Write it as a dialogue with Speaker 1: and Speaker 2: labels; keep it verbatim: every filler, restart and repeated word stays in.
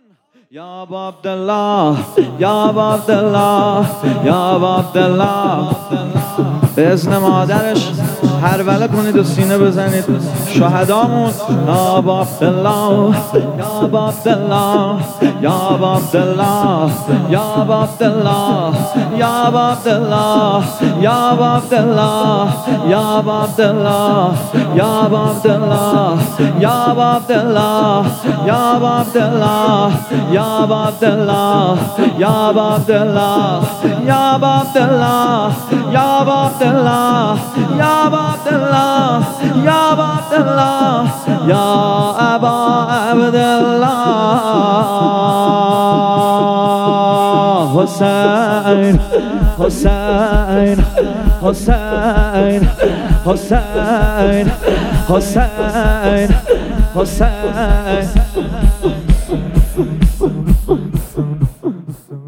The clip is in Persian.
Speaker 1: یا ابا عبدالله یا ابا عبدالله یا ابا عبدالله به اذن مادرش هروله کنید و سینه بزنید شهدامون. یا ابا عبدالله یا ابا عبدالله یا ابا عبدالله یا ابا عبدالله یا ابا عبدالله یا ابا عبدالله یا ابا عبدالله یا ابا عبدالله یا ابا عبدالله یا ابا عبدالله یا ابا عبدالله یا ابا عبدالله یا ابا عبدالله یا ابا عبدالله یا ابا عبدالله یا ابا عبدالله یا ابا عبدالله حسین حسین حسین حسین حسین حسین